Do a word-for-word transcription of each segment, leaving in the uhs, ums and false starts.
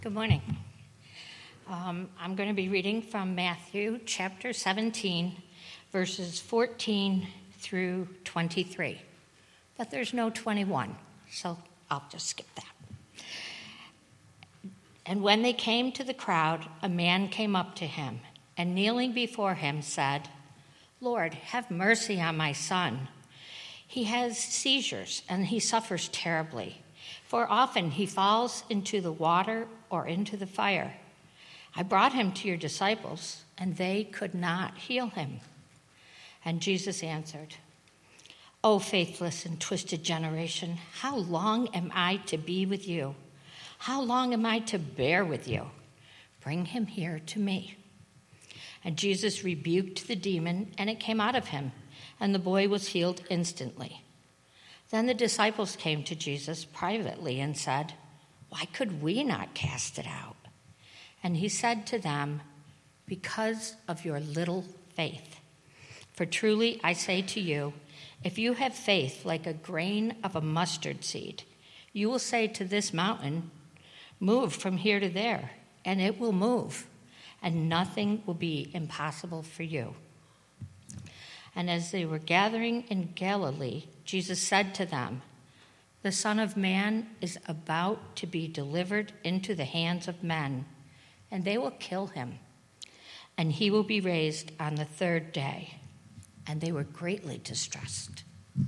Good morning. Um, I'm going to be reading from Matthew chapter seventeen, verses fourteen through twenty-three. But there's no twenty-one, so I'll just skip that. And when they came to the crowd, a man came up to him, and kneeling before him said, "Lord, have mercy on my son. He has seizures, and he suffers terribly. For often he falls into the water or into the fire. I brought him to your disciples, and they could not heal him." And Jesus answered, "O faithless and twisted generation, how long am I to be with you? How long am I to bear with you? Bring him here to me." And Jesus rebuked the demon, and it came out of him, and the boy was healed instantly. Then the disciples came to Jesus privately and said, "Why could we not cast it out?" And he said to them, "Because of your little faith. For truly I say to you, if you have faith like a grain of a mustard seed, you will say to this mountain, 'Move from here to there,' and it will move, and nothing will be impossible for you." And as they were gathering in Galilee, Jesus said to them, "The Son of Man is about to be delivered into the hands of men, and they will kill him, and he will be raised on the third day." And they were greatly distressed.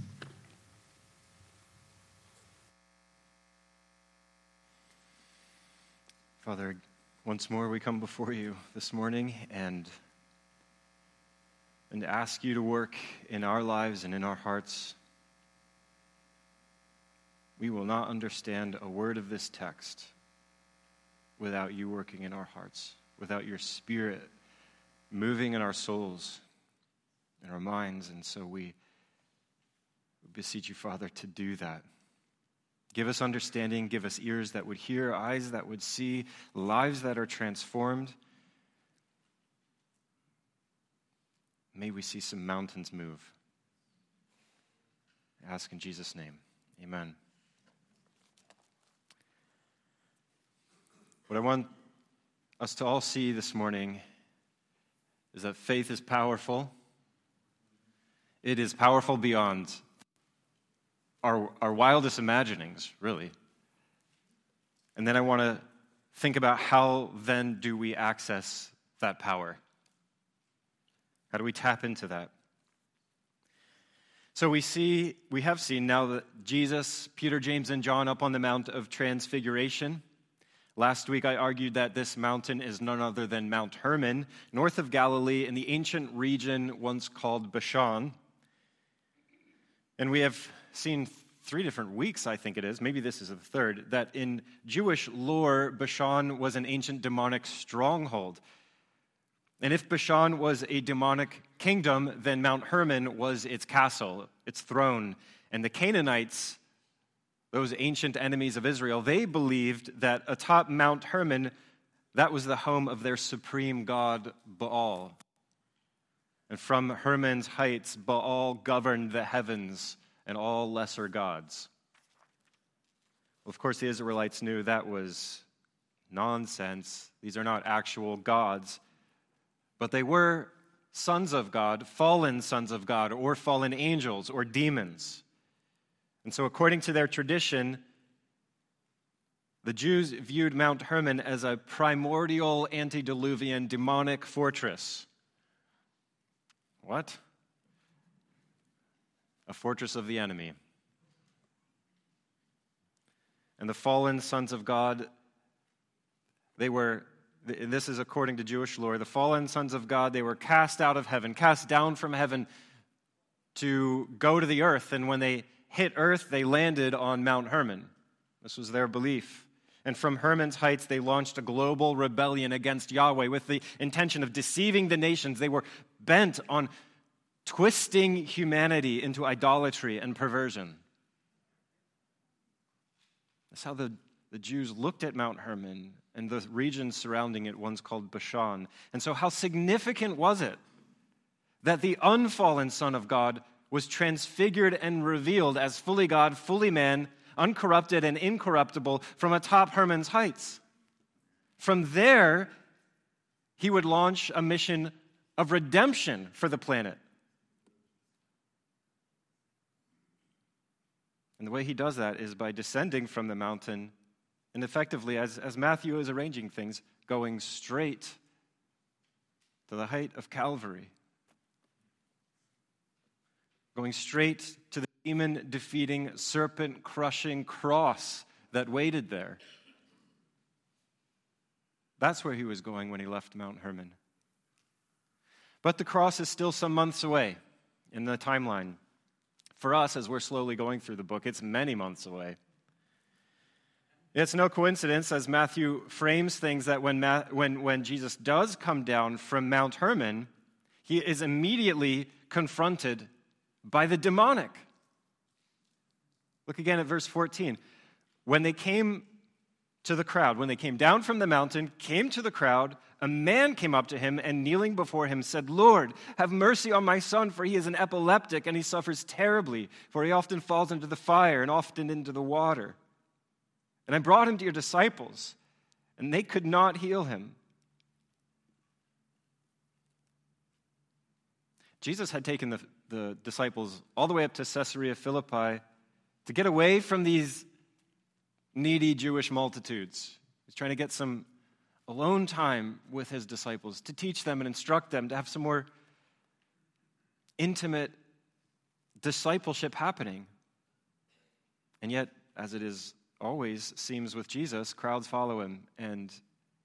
Father, once more we come before you this morning and and ask you to work in our lives and in our hearts. We will not understand a word of this text without you working in our hearts, without your Spirit moving in our souls, in our minds. And so we beseech you, Father, to do that. Give us understanding, give us ears that would hear, eyes that would see, lives that are transformed. May we see some mountains move. I ask in Jesus' name, amen. What I want us to all see this morning is that faith is powerful. It is powerful beyond our, our wildest imaginings, really. And then I want to think about how then do we access that power? How do we tap into that? So we see, we have seen now that Jesus, Peter, James, and John up on the Mount of Transfiguration. Last week I argued that this mountain is none other than Mount Hermon, north of Galilee in the ancient region once called Bashan. And we have seen three different weeks, I think it is, maybe this is the third, that in Jewish lore, Bashan was an ancient demonic stronghold. And if Bashan was a demonic kingdom, then Mount Hermon was its castle, its throne. And the Canaanites, those ancient enemies of Israel, they believed that atop Mount Hermon, that was the home of their supreme god, Baal. And from Hermon's heights, Baal governed the heavens and all lesser gods. Well, of course, the Israelites knew that was nonsense. These are not actual gods. But they were sons of God, fallen sons of God, or fallen angels, or demons. And so according to their tradition, the Jews viewed Mount Hermon as a primordial, antediluvian, demonic fortress. What? A fortress of the enemy. And the fallen sons of God, they were... This is according to Jewish lore. The fallen sons of God, they were cast out of heaven, cast down from heaven to go to the earth. And when they hit earth, they landed on Mount Hermon. This was their belief. And from Hermon's heights, they launched a global rebellion against Yahweh with the intention of deceiving the nations. They were bent on twisting humanity into idolatry and perversion. That's how the, the Jews looked at Mount Hermon and the region surrounding it, once called Bashan. And so how significant was it that the unfallen Son of God was transfigured and revealed as fully God, fully man, uncorrupted and incorruptible from atop Hermon's heights? From there, he would launch a mission of redemption for the planet. And the way he does that is by descending from the mountain and effectively, as, as Matthew is arranging things, going straight to the height of Calvary. Going straight to the demon-defeating, serpent-crushing cross that waited there. That's where he was going when he left Mount Hermon. But the cross is still some months away in the timeline. For us, as we're slowly going through the book, it's many months away. It's no coincidence, as Matthew frames things, that when, Ma- when, when Jesus does come down from Mount Hermon, he is immediately confronted by the demonic. Look again at verse fourteen. When they came to the crowd, when they came down from the mountain, came to the crowd, a man came up to him and kneeling before him said, "Lord, have mercy on my son, for he is an epileptic and he suffers terribly, for he often falls into the fire and often into the water. And I brought him to your disciples, and they could not heal him." Jesus had taken the, the disciples all the way up to Caesarea Philippi to get away from these needy Jewish multitudes. He's trying to get some alone time with his disciples, to teach them and instruct them, to have some more intimate discipleship happening. And yet, as it is always seems with Jesus, crowds follow him, and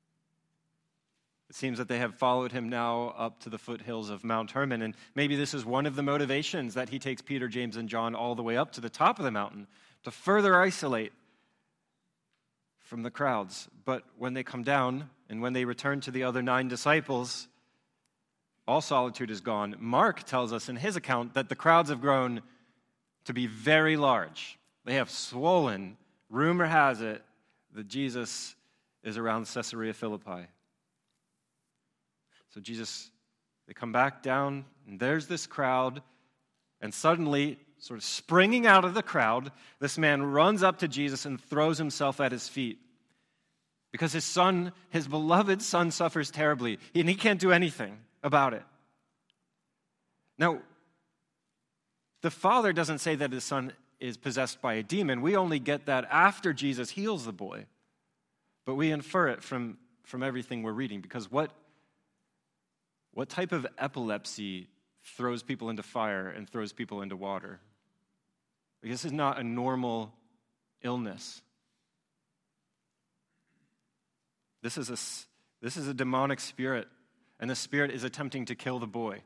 it seems that they have followed him now up to the foothills of Mount Hermon, and maybe this is one of the motivations that he takes Peter, James, and John all the way up to the top of the mountain to further isolate from the crowds. But when they come down and when they return to the other nine disciples, all solitude is gone. Mark tells us in his account that the crowds have grown to be very large. They have swollen. Rumor has it that Jesus is around Caesarea Philippi. So Jesus, they come back down, and there's this crowd, and suddenly, sort of springing out of the crowd, this man runs up to Jesus and throws himself at his feet. Because his son, his beloved son, suffers terribly, and he can't do anything about it. Now, the father doesn't say that his son is possessed by a demon. We only get that after Jesus heals the boy. But we infer it from, from everything we're reading, because what, what type of epilepsy throws people into fire and throws people into water? This is not a normal illness. This is a, this is a demonic spirit, and the spirit is attempting to kill the boy.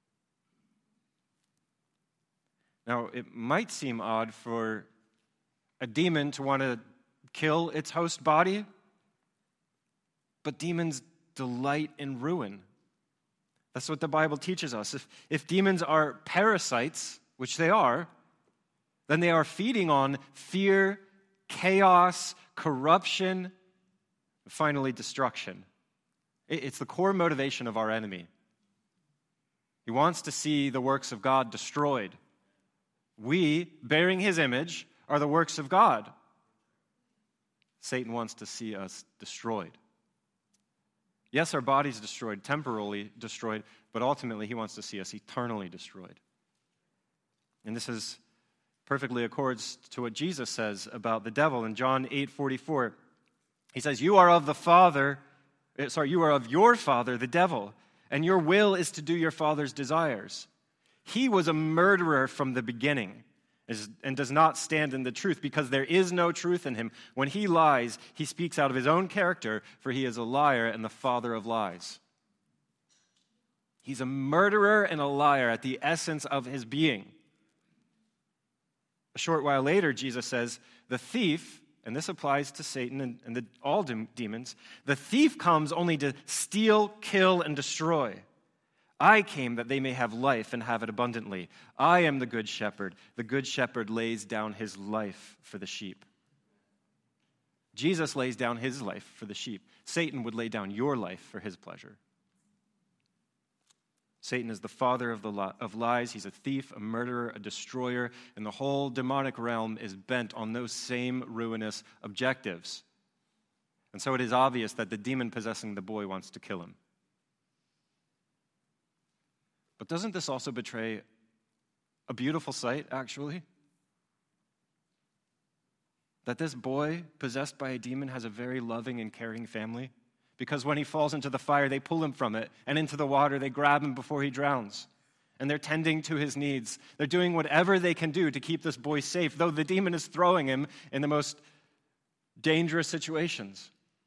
Now, it might seem odd for a demon to want to kill its host body, but demons delight in ruin. That's what the Bible teaches us. If, if demons are parasites, which they are, then they are feeding on fear, chaos, corruption, finally destruction. It, it's the core motivation of our enemy. He wants to see the works of God destroyed. We, bearing his image, are the works of God. Satan wants to see us destroyed. Yes, our body's destroyed, temporarily destroyed, but ultimately he wants to see us eternally destroyed. And this is perfectly accords to what Jesus says about the devil in John eight forty-four. He says, "You are of the father, sorry, you are of your father, the devil, and your will is to do your father's desires. He was a murderer from the beginning and does not stand in the truth because there is no truth in him. When he lies, he speaks out of his own character, for he is a liar and the father of lies." He's a murderer and a liar at the essence of his being. A short while later, Jesus says, the thief, and this applies to Satan and, and the, all de- demons, the thief comes only to steal, kill, and destroy. I came that they may have life and have it abundantly. I am the good shepherd. The good shepherd lays down his life for the sheep. Jesus lays down his life for the sheep. Satan would lay down your life for his pleasure. Satan is the father of, the li- of lies. He's a thief, a murderer, a destroyer, and the whole demonic realm is bent on those same ruinous objectives. And so it is obvious that the demon possessing the boy wants to kill him. But doesn't this also betray a beautiful sight, actually? That this boy, possessed by a demon, has a very loving and caring family. Because when he falls into the fire, they pull him from it, and into the water, they grab him before he drowns. And they're tending to his needs. They're doing whatever they can do to keep this boy safe, though the demon is throwing him in the most dangerous situations.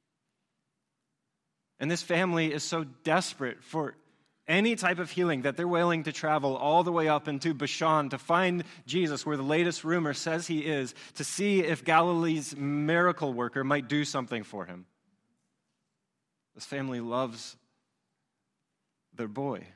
And this family is so desperate for any type of healing that they're willing to travel all the way up into Bashan to find Jesus, where the latest rumor says he is, to see if Galilee's miracle worker might do something for him. This family loves their boy.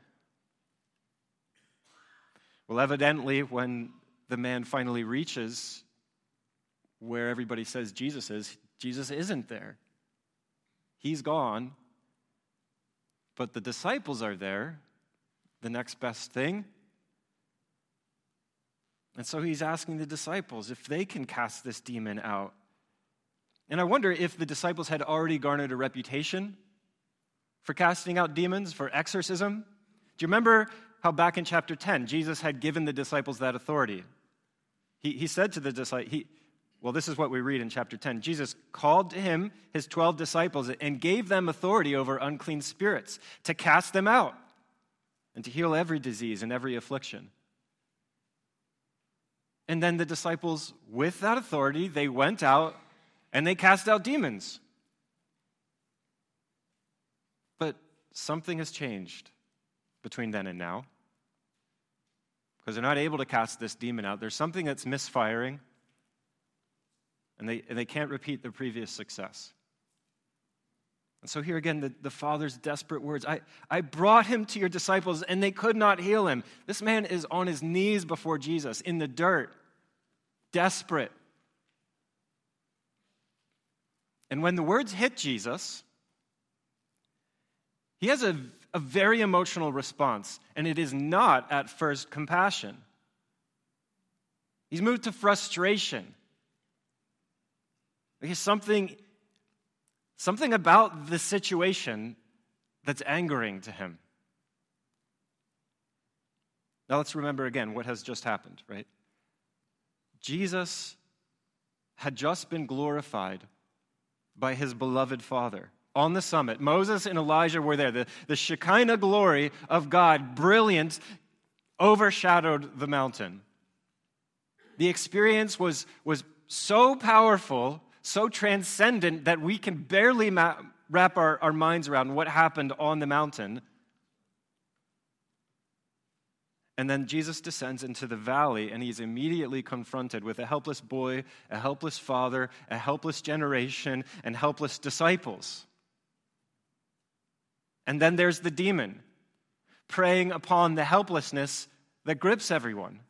Well, evidently, when the man finally reaches where everybody says Jesus is, Jesus isn't there. He's gone. But the disciples are there, the next best thing. And so he's asking the disciples if they can cast this demon out. And I wonder if the disciples had already garnered a reputation for casting out demons, for exorcism. Do you remember how back in chapter ten, Jesus had given the disciples that authority? He, he said to the disciples, he, well, this is what we read in chapter ten. Jesus called to him his twelve disciples and gave them authority over unclean spirits to cast them out and to heal every disease and every affliction. And then the disciples, with that authority, they went out and they cast out demons. But something has changed between then and now, because they're not able to cast this demon out. There's something that's misfiring. And they, and they can't repeat their previous success. And so here again, the, the Father's desperate words. I, I brought him to your disciples, and they could not heal him. This man is on his knees before Jesus, in the dirt, desperate. And when the words hit Jesus, he has a, a very emotional response, and it is not at first compassion. He's moved to frustration. There's something, something about the situation that's angering to him. Now let's remember again what has just happened, right? Jesus had just been glorified by his beloved Father on the summit. Moses and Elijah were there. The, the Shekinah glory of God, brilliant, overshadowed the mountain. The experience was, was so powerful, so transcendent that we can barely ma- wrap our, our minds around what happened on the mountain. And then Jesus descends into the valley, and he's immediately confronted with a helpless boy, a helpless father, a helpless generation, and helpless disciples. And then there's the demon, preying upon the helplessness that grips everyone.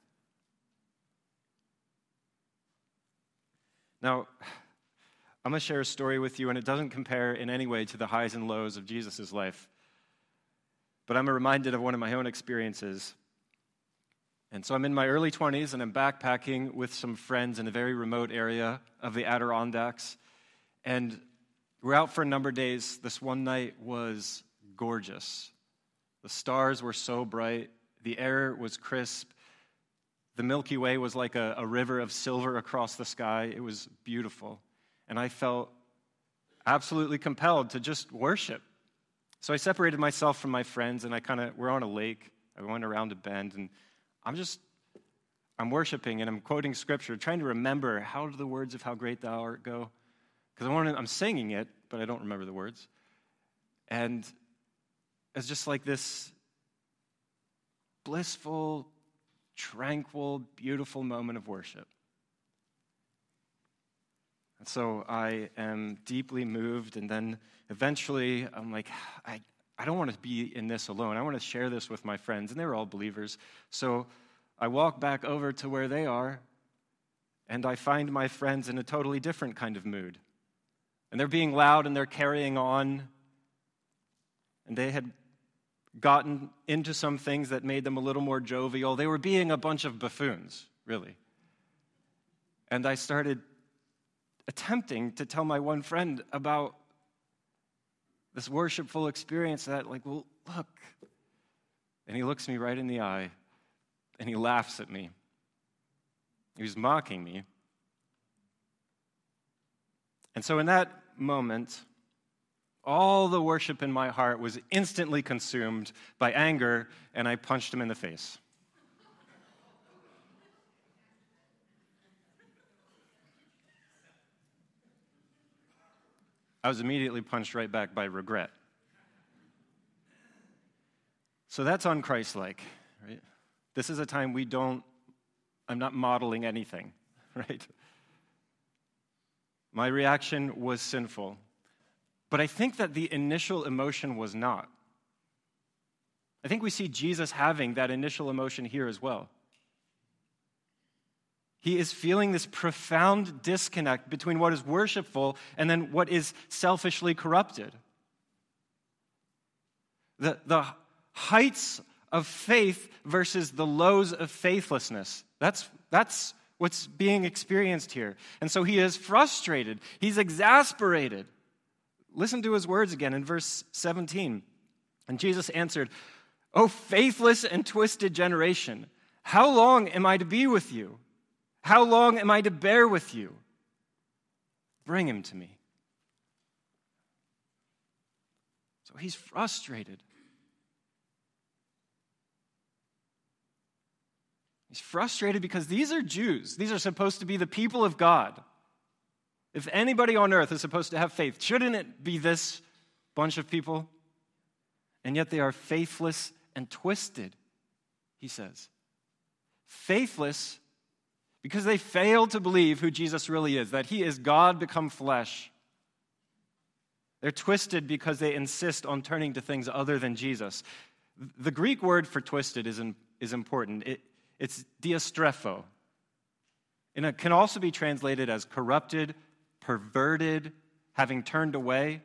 Now, I'm going to share a story with you, and it doesn't compare in any way to the highs and lows of Jesus' life. But I'm reminded of one of my own experiences. And so I'm in my early twenties, and I'm backpacking with some friends in a very remote area of the Adirondacks. And we're out for a number of days. This one night was gorgeous. The stars were so bright. The air was crisp. The Milky Way was like a, a river of silver across the sky. It was beautiful. And I felt absolutely compelled to just worship. So I separated myself from my friends, and I kind of, we're on a lake. I went around a bend, and I'm just, I'm worshiping, and I'm quoting scripture, trying to remember how do the words of how great thou art go? Because I want to, I'm singing it, but I don't remember the words. And it's just like this blissful, tranquil, beautiful moment of worship. And so I am deeply moved, and then eventually I'm like, I, I don't want to be in this alone. I want to share this with my friends, and they were all believers. So I walk back over to where they are, and I find my friends in a totally different kind of mood. And they're being loud, and they're carrying on, and they had gotten into some things that made them a little more jovial. They were being a bunch of buffoons, really. And I started attempting to tell my one friend about this worshipful experience that, like, well, look. And he looks me right in the eye, and he laughs at me. He was mocking me. And so in that moment, all the worship in my heart was instantly consumed by anger, and I punched him in the face. I was immediately punched right back by regret. So that's un-Christ-like, right? This is a time we don't, I'm not modeling anything, right? My reaction was sinful. But I think that the initial emotion was not. I think we see Jesus having that initial emotion here as well. He is feeling this profound disconnect between what is worshipful and then what is selfishly corrupted. The, the heights of faith versus the lows of faithlessness. That's, that's what's being experienced here. And so he is frustrated. He's exasperated. Listen to his words again in verse seventeen. And Jesus answered, "O faithless and twisted generation, how long am I to be with you? How long am I to bear with you? Bring him to me." So he's frustrated. He's frustrated because these are Jews. These are supposed to be the people of God. If anybody on earth is supposed to have faith, shouldn't it be this bunch of people? And yet they are faithless and twisted, he says. Faithless because they fail to believe who Jesus really is, that he is God become flesh. They're twisted because they insist on turning to things other than Jesus. The Greek word for twisted is, in, is important. It, it's diastrepho. And it can also be translated as corrupted, perverted, having turned away.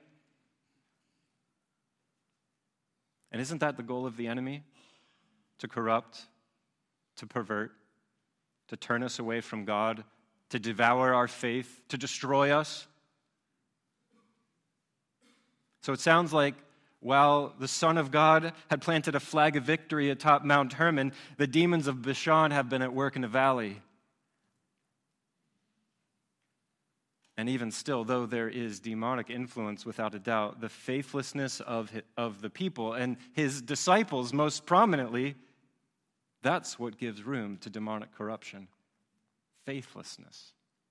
And isn't that the goal of the enemy? To corrupt, to pervert, to turn us away from God, to devour our faith, to destroy us. So it sounds like while the Son of God had planted a flag of victory atop Mount Hermon, the demons of Bashan have been at work in the valley. And even still, though there is demonic influence without a doubt, the faithlessness of, of the people and his disciples most prominently, that's what gives room to demonic corruption. Faithlessness.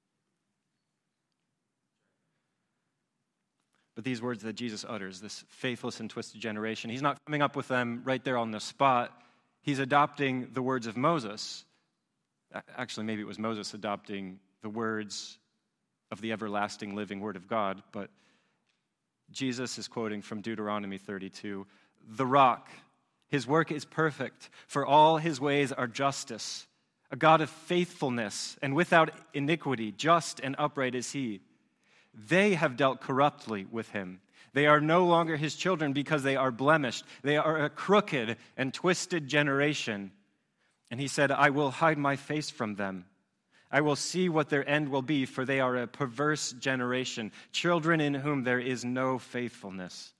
But these words that Jesus utters, this faithless and twisted generation, he's not coming up with them right there on the spot. He's adopting the words of Moses. Actually, maybe it was Moses adopting the words of the everlasting living word of God, but Jesus is quoting from Deuteronomy thirty-two, "The rock, his work is perfect, for all his ways are justice. A God of faithfulness and without iniquity, just and upright is he. They have dealt corruptly with him. They are no longer his children because they are blemished. They are a crooked and twisted generation." And he said, "I will hide my face from them. I will see what their end will be, for they are a perverse generation, children in whom there is no faithfulness."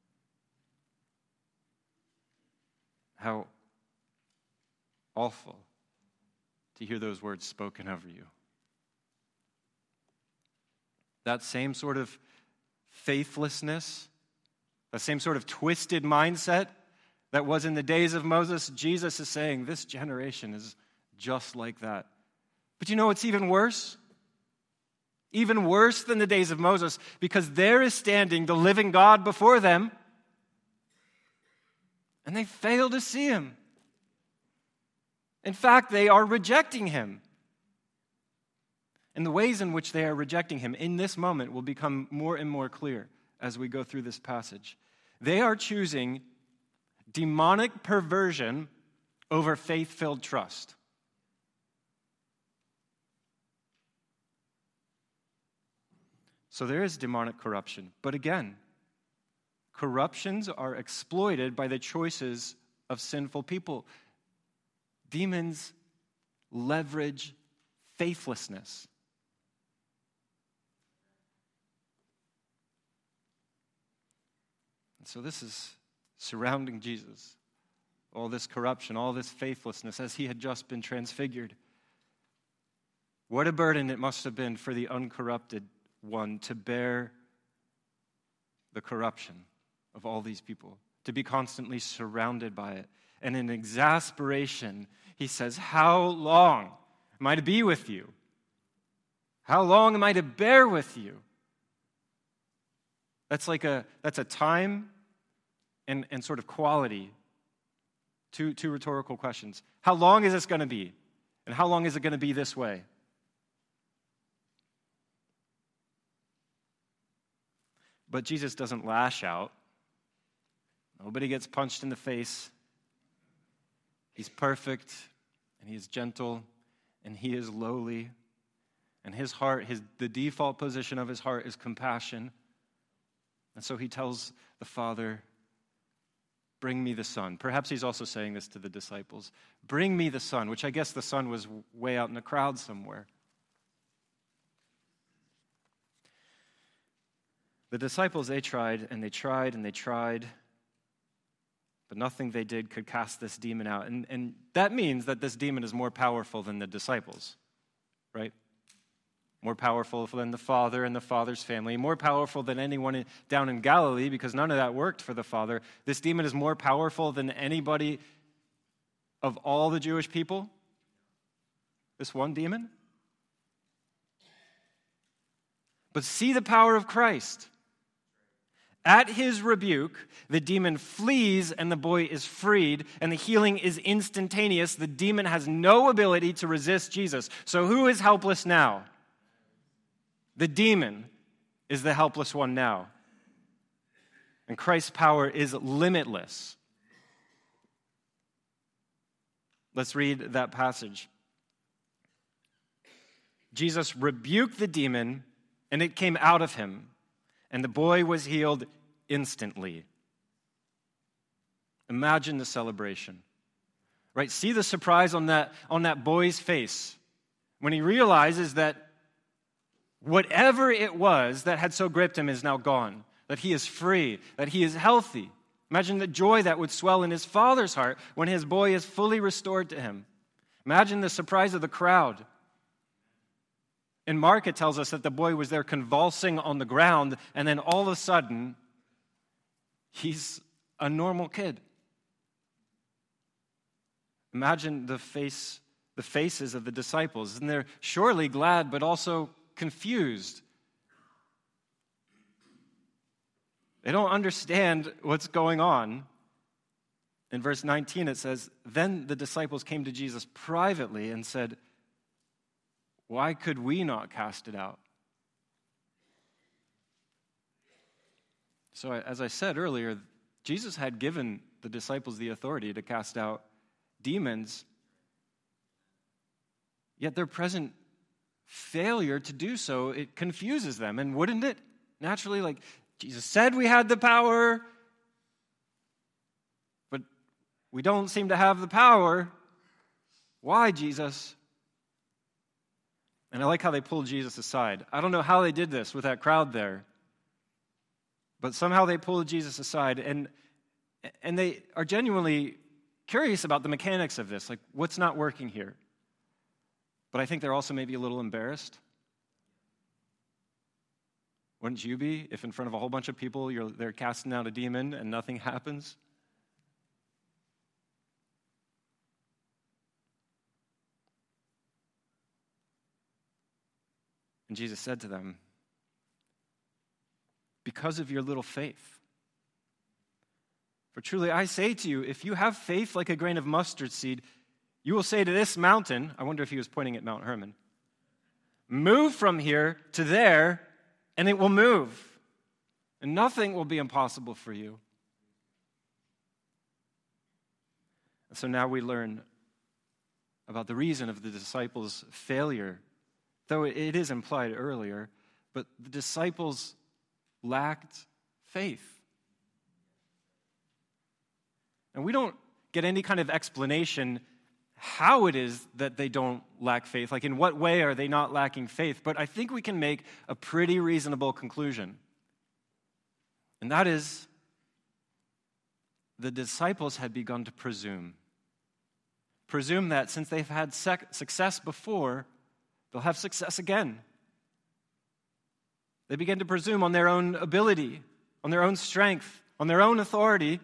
How awful to hear those words spoken over you. That same sort of faithlessness, that same sort of twisted mindset that was in the days of Moses, Jesus is saying this generation is just like that. But you know what's even worse? Even worse than the days of Moses, because there is standing the living God before them, and they fail to see him. In fact, they are rejecting him. And the ways in which they are rejecting him in this moment will become more and more clear as we go through this passage. They are choosing demonic perversion over faith-filled trust. So there is demonic corruption. But again, corruptions are exploited by the choices of sinful people. Demons leverage faithlessness. And so this is surrounding Jesus. All this corruption, all this faithlessness as he had just been transfigured. What a burden it must have been for the uncorrupted one to bear the corruption of all these people, to be constantly surrounded by it. And in exasperation, he says, how long am I to be with you? How long am I to bear with you? That's like a that's a time and, and sort of quality. Two, two rhetorical questions. How long is this going to be? And how long is it going to be this way? But Jesus doesn't lash out. Nobody gets punched in the face. He's perfect, and he is gentle, and he is lowly. And his heart, his the default position of his heart is compassion. And so he tells the Father, bring me the Son. Perhaps he's also saying this to the disciples. Bring me the Son, which I guess the Son was way out in the crowd somewhere. The disciples, they tried and they tried and they tried, but nothing they did could cast this demon out. And, and that means that this demon is more powerful than the disciples, right? More powerful than the Father and the Father's family, more powerful than anyone in, down in Galilee, because none of that worked for the Father. This demon is more powerful than anybody of all the Jewish people. This one demon. But see the power of Christ. At his rebuke, the demon flees and the boy is freed, and the healing is instantaneous. The demon has no ability to resist Jesus. So who is helpless now? The demon is the helpless one now. And Christ's power is limitless. Let's read that passage. Jesus rebuked the demon, and it came out of him, and the boy was healed instantly. Imagine the celebration. Right? See the surprise on that, on that boy's face when he realizes that whatever it was that had so gripped him is now gone, that he is free, that he is healthy. Imagine the joy that would swell in his father's heart when his boy is fully restored to him. Imagine the surprise of the crowd. In Mark, it tells us that the boy was there convulsing on the ground, and then all of a sudden, he's a normal kid. Imagine the face, the faces of the disciples, and they're surely glad, but also confused. They don't understand what's going on. In verse nineteen, it says, then the disciples came to Jesus privately and said, why could we not cast it out? So as I said earlier, Jesus had given the disciples the authority to cast out demons, yet their present failure to do so, it confuses them. And wouldn't it? Naturally, like, Jesus said we had the power, but we don't seem to have the power. Why, Jesus? And I like how they pulled Jesus aside. I don't know how they did this with that crowd there, but somehow they pulled Jesus aside, and and they are genuinely curious about the mechanics of this, like what's not working here. But I think they're also maybe a little embarrassed. Wouldn't you be if in front of a whole bunch of people you're they're casting out a demon and nothing happens? And Jesus said to them, because of your little faith. For truly I say to you, if you have faith like a grain of mustard seed, you will say to this mountain, I wonder if he was pointing at Mount Hermon, move from here to there, and it will move. And nothing will be impossible for you. And so now we learn about the reason of the disciples' failure, though it is implied earlier, but the disciples lacked faith. And we don't get any kind of explanation how it is that they don't lack faith, like in what way are they not lacking faith, but I think we can make a pretty reasonable conclusion. And that is the disciples had begun to presume. Presume that since they've had sec- success before, they'll have success again. They began to presume on their own ability, on their own strength, on their own authority.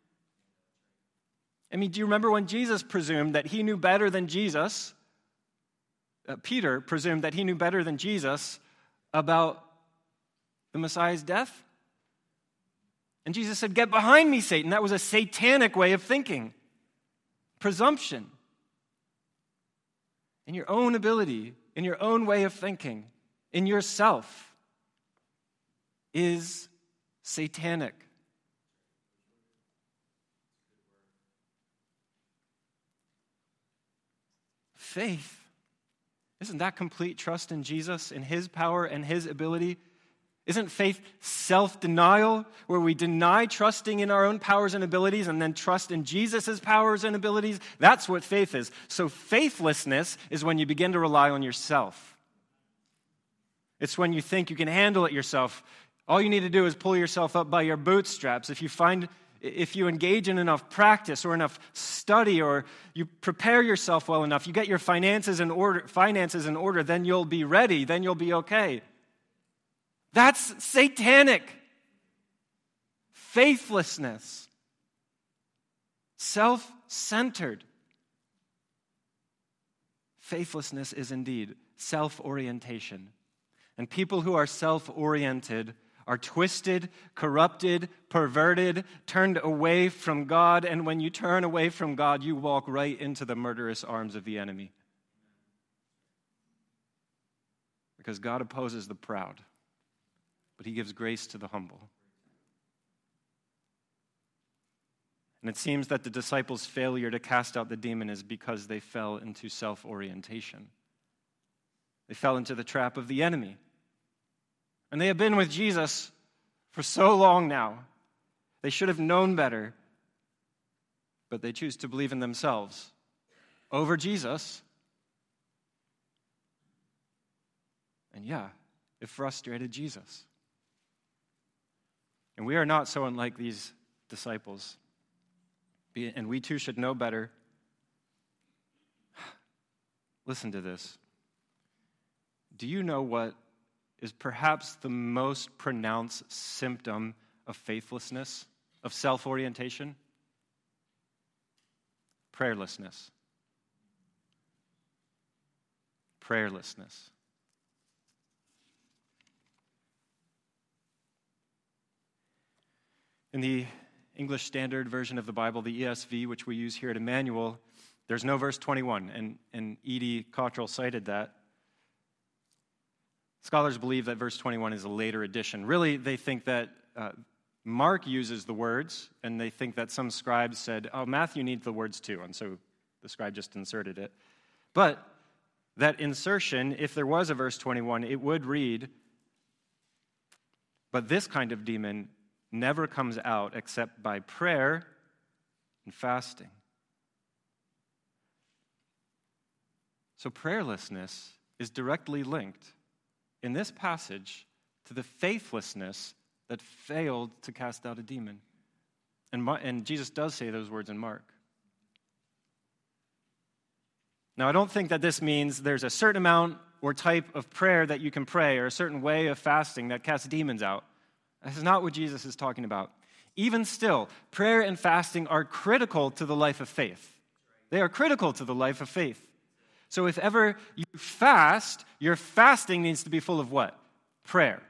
I mean, do you remember when Jesus presumed that he knew better than Jesus? Uh, Peter presumed that he knew better than Jesus about the Messiah's death? And Jesus said, "Get behind me, Satan." That was a satanic way of thinking. Presumption. In your own ability, in your own way of thinking, in yourself, is satanic. Faith, isn't that complete trust in Jesus, in his power and his ability? Isn't faith self-denial, where we deny trusting in our own powers and abilities and then trust in Jesus' powers and abilities? That's what faith is. So faithlessness is when you begin to rely on yourself. It's when you think you can handle it yourself. All you need to do is pull yourself up by your bootstraps. If you find, if you engage in enough practice or enough study, or you prepare yourself well enough, you get your finances in order, finances in order, then you'll be ready, then you'll be okay. That's satanic. Faithlessness. Self-centered. Faithlessness is indeed self-orientation. And people who are self-oriented are twisted, corrupted, perverted, turned away from God. And when you turn away from God, you walk right into the murderous arms of the enemy. Because God opposes the proud, but he gives grace to the humble. And it seems that the disciples' failure to cast out the demon is because they fell into self-orientation. They fell into the trap of the enemy. And they have been with Jesus for so long now. They should have known better, but they choose to believe in themselves over Jesus. And yeah, it frustrated Jesus. And we are not so unlike these disciples. And we too should know better. Listen to this. Do you know what is perhaps the most pronounced symptom of faithlessness, of self-orientation? Prayerlessness. Prayerlessness. In the English Standard Version of the Bible, the E S V, which we use here at Emmanuel, there's no verse twenty-one, and, and Edie Cottrell cited that. Scholars believe that verse twenty-one is a later addition. Really, they think that uh, Mark uses the words, and they think that some scribes said, oh, Matthew needs the words too, and so the scribe just inserted it. But that insertion, if there was a verse twenty-one, it would read, but this kind of demon never comes out except by prayer and fasting. So prayerlessness is directly linked in this passage to the faithlessness that failed to cast out a demon. And, Ma- and Jesus does say those words in Mark. Now, I don't think that this means there's a certain amount or type of prayer that you can pray or a certain way of fasting that casts demons out. That's not what Jesus is talking about. Even still, prayer and fasting are critical to the life of faith. They are critical to the life of faith. So if ever you fast, your fasting needs to be full of what? Prayer.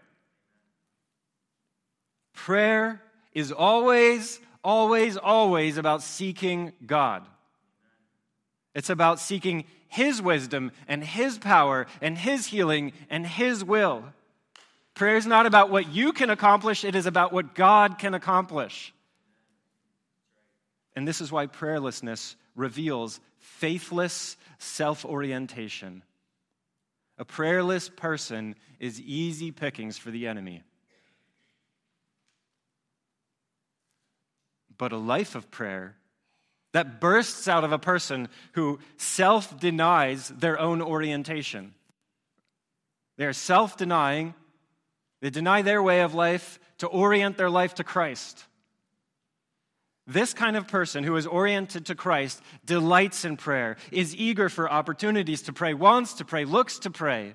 Prayer is always, always, always about seeking God. It's about seeking His wisdom and His power and His healing and His will. Prayer is not about what you can accomplish, it is about what God can accomplish. And this is why prayerlessness reveals faithless self-orientation. A prayerless person is easy pickings for the enemy. But a life of prayer that bursts out of a person who self-denies their own orientation. They're self-denying. They deny their way of life to orient their life to Christ. This kind of person who is oriented to Christ delights in prayer, is eager for opportunities to pray, wants to pray, looks to pray.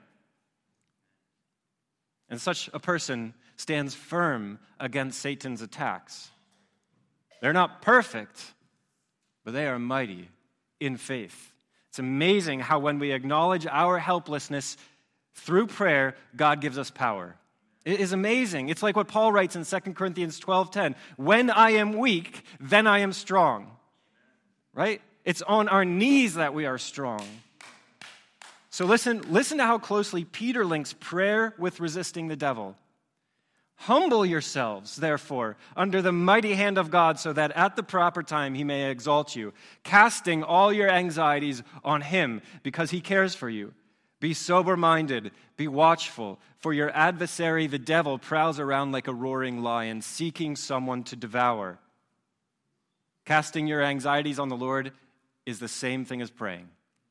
And such a person stands firm against Satan's attacks. They're not perfect, but they are mighty in faith. It's amazing how when we acknowledge our helplessness through prayer, God gives us power. It is amazing. It's like what Paul writes in Second Corinthians twelve ten. When I am weak, then I am strong. Right? It's on our knees that we are strong. So listen, listen to how closely Peter links prayer with resisting the devil. Humble yourselves, therefore, under the mighty hand of God, so that at the proper time he may exalt you, casting all your anxieties on him, because he cares for you. Be sober-minded, be watchful, for your adversary, the devil, prowls around like a roaring lion, seeking someone to devour. Casting your anxieties on the Lord is the same thing as praying.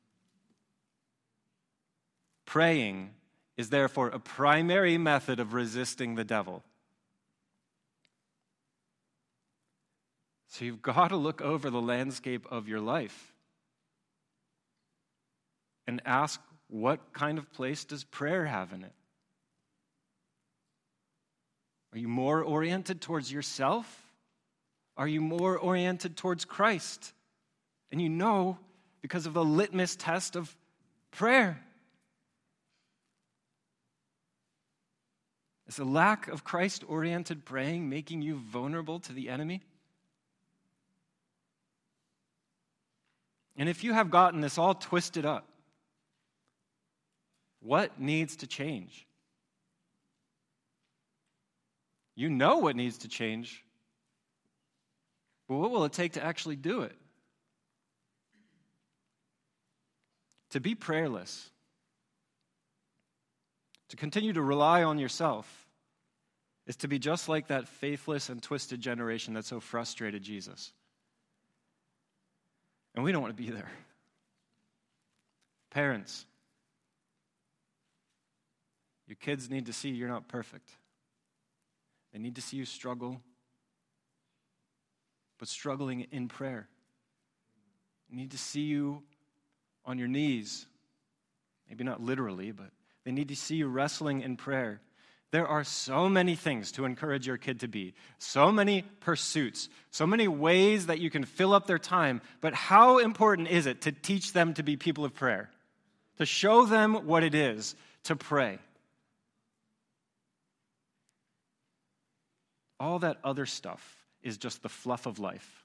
Praying is therefore a primary method of resisting the devil. So you've got to look over the landscape of your life and ask, what kind of place does prayer have in it? Are you more oriented towards yourself? Are you more oriented towards Christ? And you know because of the litmus test of prayer. Is the lack of Christ-oriented praying making you vulnerable to the enemy? And if you have gotten this all twisted up, what needs to change? You know what needs to change, but what will it take to actually do it? To be prayerless, to continue to rely on yourself, is to be just like that faithless and twisted generation that so frustrated Jesus. And we don't want to be there. Parents, your kids need to see you're not perfect. They need to see you struggle, but struggling in prayer. They need to see you on your knees. Maybe not literally, but they need to see you wrestling in prayer. There are so many things to encourage your kid to be, so many pursuits, so many ways that you can fill up their time, but how important is it to teach them to be people of prayer? To show them what it is to pray? All that other stuff is just the fluff of life.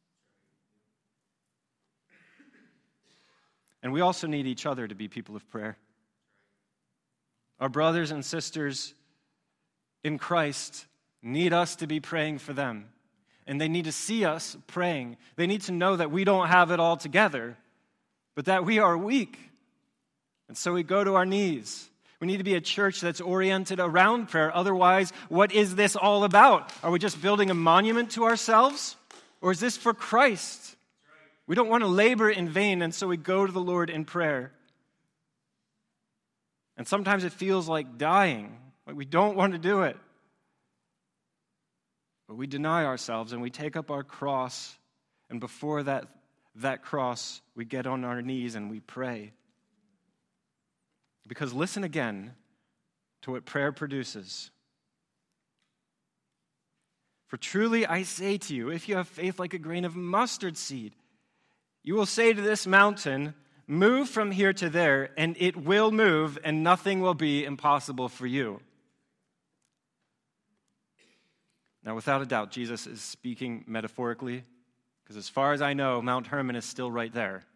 And we also need each other to be people of prayer. Our brothers and sisters in Christ need us to be praying for them. And they need to see us praying. They need to know that we don't have it all together, but that we are weak. And so we go to our knees. We need to be a church that's oriented around prayer. Otherwise, what is this all about? Are we just building a monument to ourselves? Or is this for Christ? We don't want to labor in vain, and so we go to the Lord in prayer. And sometimes it feels like dying, like we don't want to do it. But we deny ourselves and we take up our cross, and before that, that cross, we get on our knees and we pray. Because listen again to what prayer produces. For truly I say to you, if you have faith like a grain of mustard seed, you will say to this mountain, move from here to there, and it will move, and nothing will be impossible for you. Now, without a doubt, Jesus is speaking metaphorically, because as far as I know, Mount Hermon is still right there.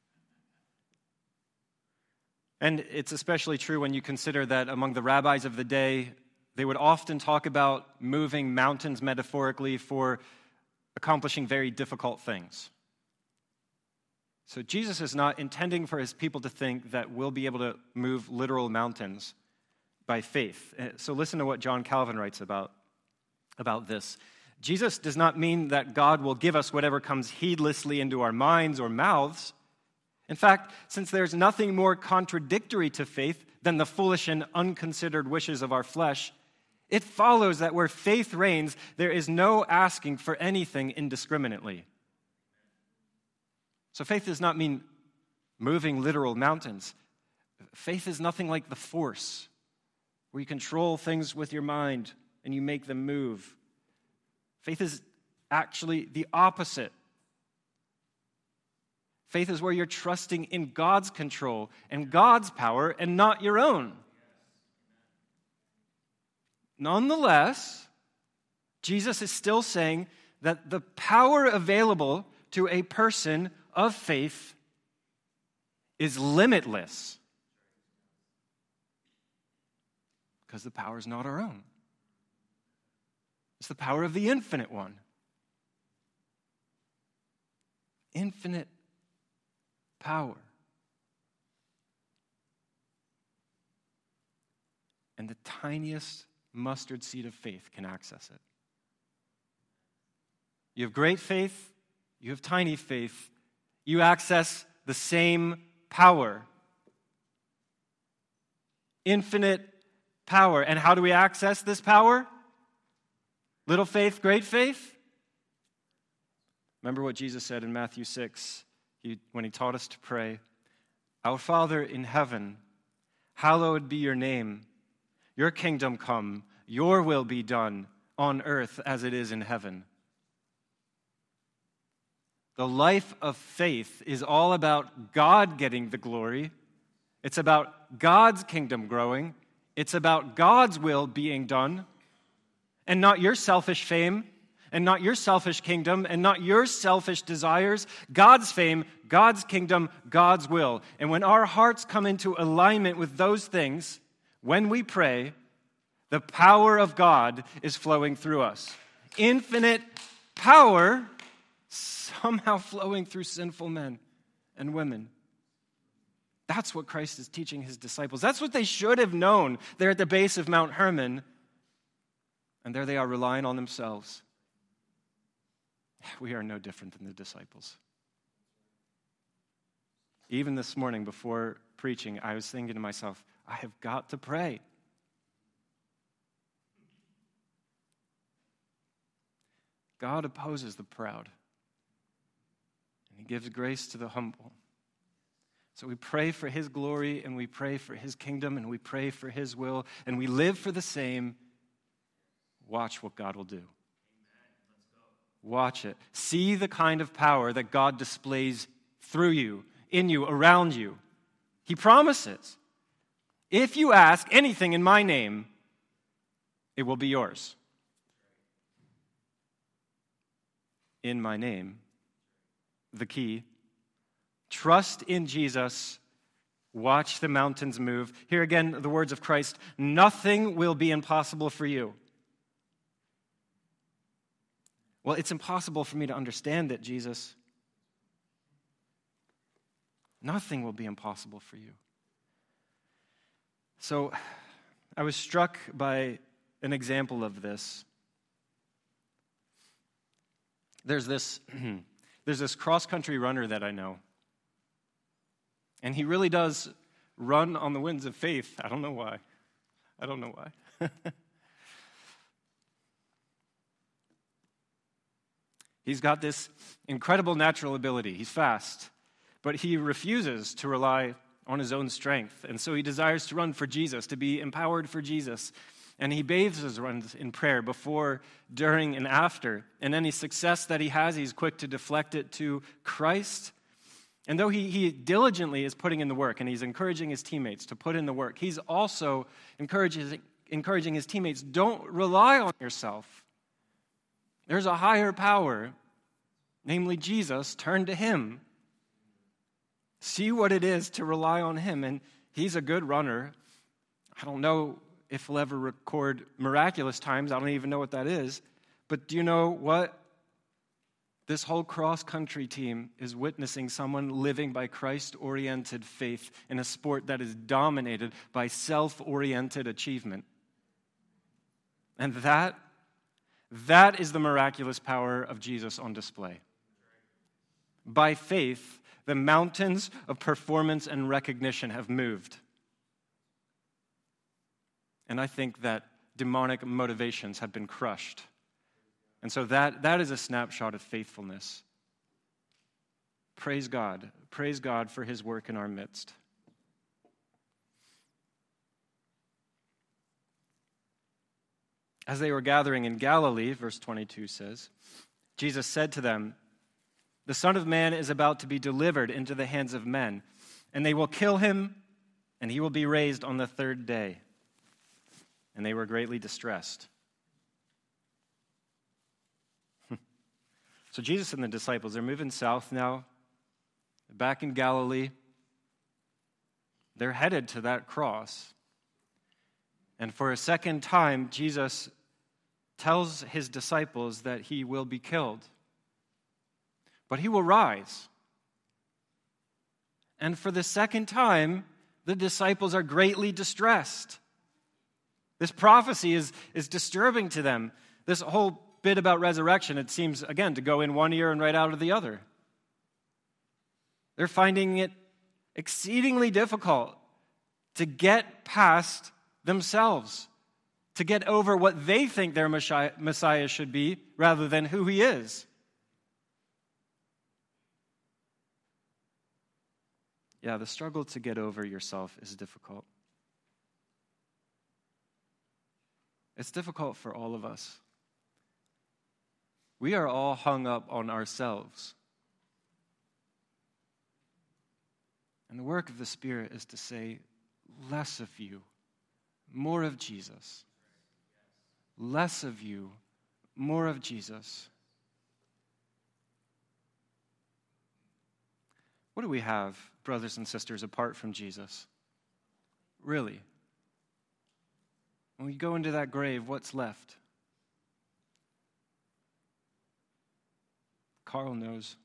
And it's especially true when you consider that among the rabbis of the day, they would often talk about moving mountains metaphorically for accomplishing very difficult things. So Jesus is not intending for his people to think that we'll be able to move literal mountains by faith. So listen to what John Calvin writes about, about this. Jesus does not mean that God will give us whatever comes heedlessly into our minds or mouths. In fact, since there's nothing more contradictory to faith than the foolish and unconsidered wishes of our flesh, It follows that where faith reigns, there is no asking for anything indiscriminately. So faith does not mean moving literal mountains. Faith is nothing like the Force, where you control things with your mind and you make them move. Faith is actually the opposite. Faith is where you're trusting in God's control and God's power and not your own. Nonetheless, Jesus is still saying that the power available to a person of faith is limitless because the power is not our own. It's the power of the infinite one. Infinite power. And the tiniest mustard seed of faith can access it. You have great faith, you have tiny faith, you access the same power. Infinite power. And how do we access this power? Little faith, great faith? Remember what Jesus said in Matthew six he, when he taught us to pray. Our Father in heaven, hallowed be your name. Your kingdom come, your will be done on earth as it is in heaven. The life of faith is all about God getting the glory. It's about God's kingdom growing. It's about God's will being done, and not your selfish fame, and not your selfish kingdom, and not your selfish desires. God's fame, God's kingdom, God's will. And when our hearts come into alignment with those things, when we pray, the power of God is flowing through us. Infinite power somehow flowing through sinful men and women. That's what Christ is teaching his disciples. That's what they should have known. They're at the base of Mount Hermon, and there they are relying on themselves. We are no different than the disciples. Even this morning before preaching, I was thinking to myself, I have got to pray. God opposes the proud, and he gives grace to the humble. So we pray for his glory, and we pray for his kingdom, and we pray for his will, and we live for the same. Watch what God will do. Watch it. See the kind of power that God displays through you, in you, around you. He promises, if you ask anything in my name, it will be yours. In my name, the key. Trust in Jesus. Watch the mountains move. Here again, the words of Christ, nothing will be impossible for you. Well, it's impossible for me to understand it, Jesus. Nothing will be impossible for you. So I was struck by an example of this. There's this, there's this cross-country runner that I know. And he really does run on the winds of faith. I don't know why. I don't know why. He's got this incredible natural ability. He's fast, but he refuses to rely on his own strength. And so he desires to run for Jesus, to be empowered for Jesus. And he bathes his runs in prayer before, during, and after. And any success that he has, he's quick to deflect it to Christ. And though he, he diligently is putting in the work, and he's encouraging his teammates to put in the work, he's also encouraging, encouraging his teammates, don't rely on yourself. There's a higher power, namely Jesus. Turn to him. See what it is to rely on him. And he's a good runner. I don't know if he'll ever record miraculous times. I don't even know what that is. But do you know what? This whole cross-country team is witnessing someone living by Christ-oriented faith in a sport that is dominated by self-oriented achievement. And that, that is the miraculous power of Jesus on display. By faith, the mountains of performance and recognition have moved. And I think that demonic motivations have been crushed. And so that, that is a snapshot of faithfulness. Praise God. Praise God for his work in our midst. As they were gathering in Galilee, verse twenty-two says, Jesus said to them, "The Son of Man is about to be delivered into the hands of men, and they will kill him, and he will be raised on the third day." And they were greatly distressed. So Jesus and the disciples, they're moving south now, back in Galilee. They're headed to that cross. And for a second time, Jesus tells his disciples that he will be killed. But he will rise. And for the second time, the disciples are greatly distressed. This prophecy is, is disturbing to them. This whole bit about resurrection, it seems, again, to go in one ear and right out of the other. They're finding it exceedingly difficult to get past themselves, to get over what they think their Messiah should be rather than who he is. Yeah, the struggle to get over yourself is difficult. It's difficult for all of us. We are all hung up on ourselves. And the work of the Spirit is to say, less of you, more of Jesus. Less of you, more of Jesus. What do we have, brothers and sisters, apart from Jesus? Really? When we go into that grave, what's left? Carl knows.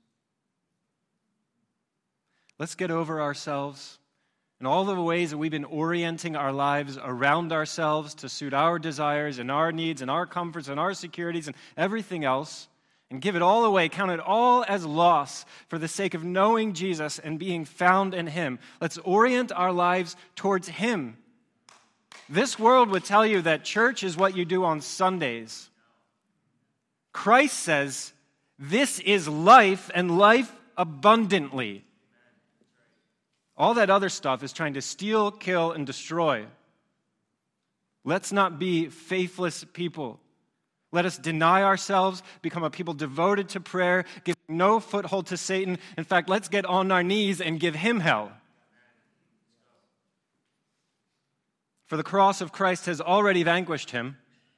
Let's get over ourselves and all the ways that we've been orienting our lives around ourselves to suit our desires and our needs and our comforts and our securities and everything else, and give it all away, count it all as loss for the sake of knowing Jesus and being found in him. Let's orient our lives towards him. This world would tell you that church is what you do on Sundays. Christ says, this is life, and life abundantly. All that other stuff is trying to steal, kill, and destroy. Let's not be faithless people. Let us deny ourselves, become a people devoted to prayer, give no foothold to Satan. In fact, let's get on our knees and give him hell. For the cross of Christ has already vanquished him.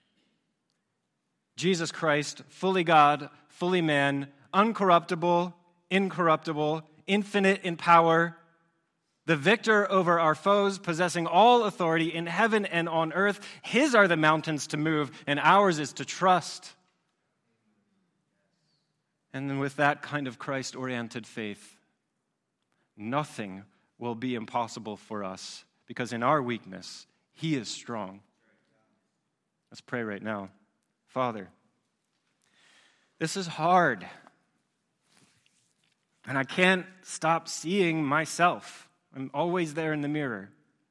Jesus Christ, fully God, fully man, uncorruptible, incorruptible, infinite in power, the victor over our foes, possessing all authority in heaven and on earth. His are the mountains to move, and ours is to trust. And then with that kind of Christ-oriented faith, nothing will be impossible for us, because in our weakness, he is strong. Let's pray right now. Father, this is hard, and I can't stop seeing myself. I'm always there in the mirror.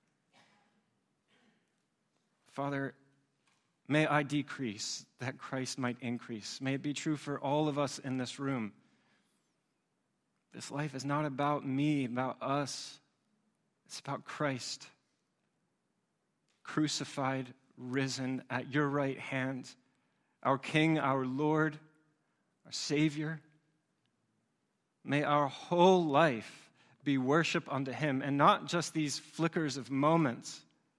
Father, may I decrease that Christ might increase. May it be true for all of us in this room. This life is not about me, about us. It's about Christ, crucified, risen at your right hand, our King, our Lord, our Savior. May our whole life be worship unto him, and not just these flickers of moments.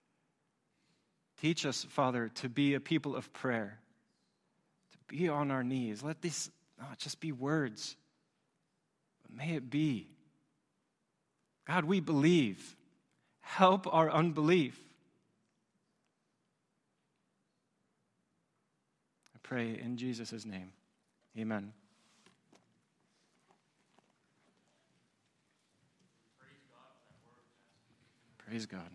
Teach us, Father, to be a people of prayer, to be on our knees. Let these not just be words, but may it be. God, we believe. Help our unbelief. I pray in Jesus' name. Amen. Praise God.